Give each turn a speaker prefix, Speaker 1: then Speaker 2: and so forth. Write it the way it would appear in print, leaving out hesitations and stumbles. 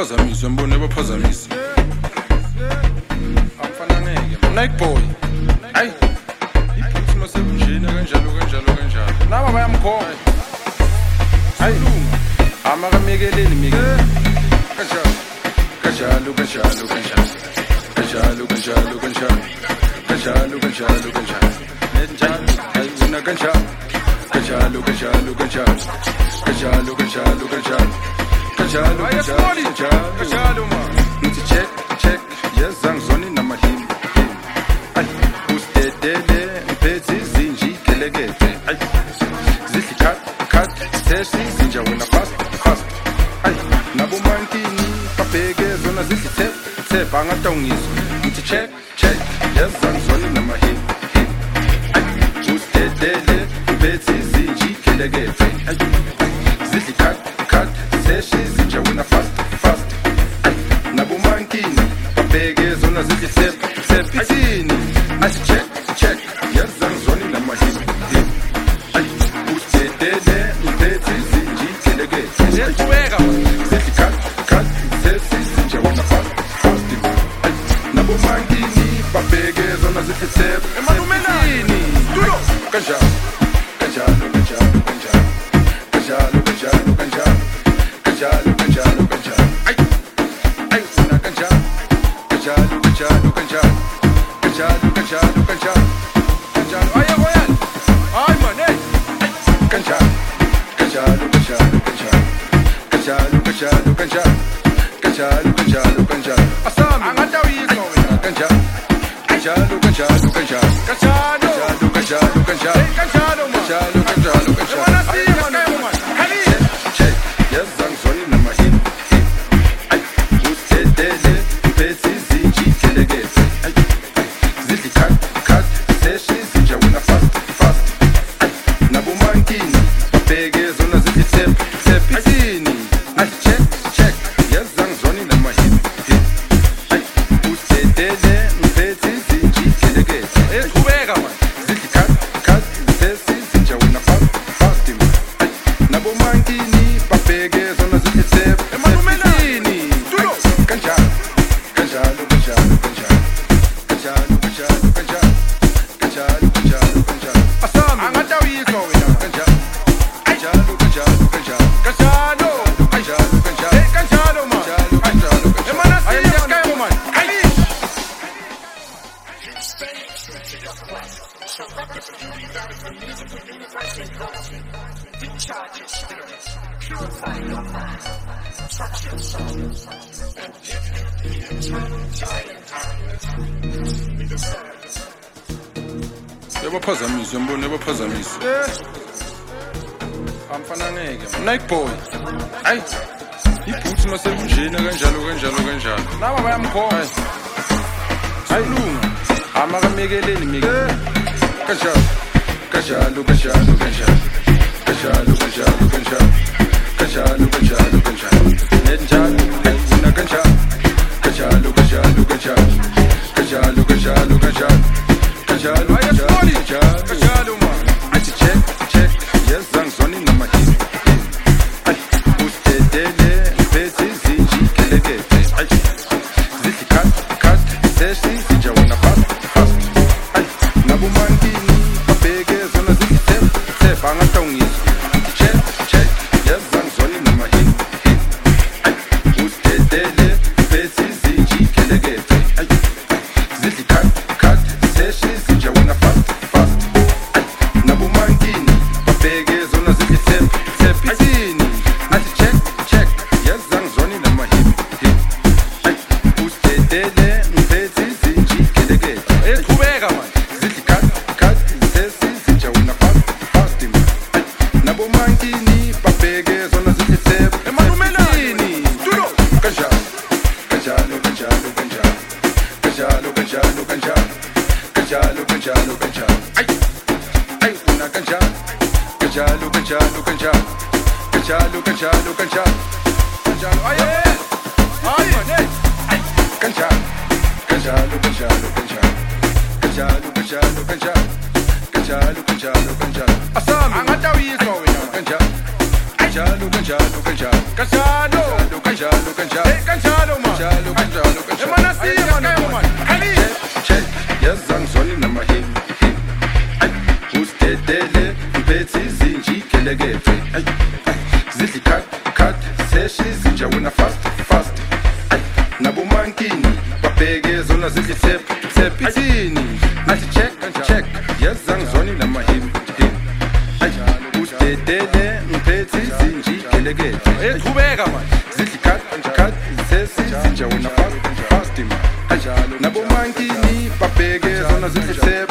Speaker 1: baphazamisa mbone baphazamisa amfananeke Nike boy ay iphuthu masebunjini kanjalo laba bayamkhona ay amakamekeleni mikele kanjalo nenjalo ayuna kanjalo nithi check yezangizoni namahimi ay usidedele mphethi izinji kelekete ay zidli cut seshi zinja wena fast ay nabo mankini babheke zona zidli tep angatawungizwa nithi check yezangizoni namahimi ay usidedele mphethi izinji kelekete ay zidli cut seshi zinja wena fast ay nabo mankini babheke zona zidli tep ithini athi check yezangizoni namahimi ay usidedele mphethi izinji kelekete yethuweka zidli cut seshi zinja wena fast ay nabo mankini babheke zona zidli tep emalumelani tulo kanjalo ay una kanjalo ay goyan ay mane kanjalo asami angatawiko wena kanjalo yabaphazamisa mbone baphazamisa amfananeke Nike boy ay iphuthu masebunjini kanjalo laba bayamkhona ayilunga amakamekeleni mikele kanjalo nenjalo ayuna kanjalo athi check yezangizoni namahimi ay usidedele mphethi izinji kelekete ay zidli cut seshi zinja wena fast ay nabo mankini babheke zona zidli tep angatawungizwa nithi check yezangizoni namahimi ay usidedele mphethi izinji kelekete ay zidli cut seshi zinja wena fast ay nabo mankini babheke zona zidli tep ithini athi check yezangizoni namahimi ay usidedele mphethi izinji kelekete yethuweka zidli cut seshi zinja wena fast ay nabo mankini babheke zona zidli tep emalumelani tulo kanjalo ay una kanjalo ay mane kanjalo asami angatawiko wena kanjalo usitedele mphethe izinji kelekethe zidli cut seshi zinja wena fast nabomankini babheke zona zidli tep ithini athi check yeza ngizoni namahim usitedele mphethe izinji kelekethe
Speaker 2: Qhubeka manje.
Speaker 1: zidli cut seshi zinja wena fast nabomankini babheke zona zidli tep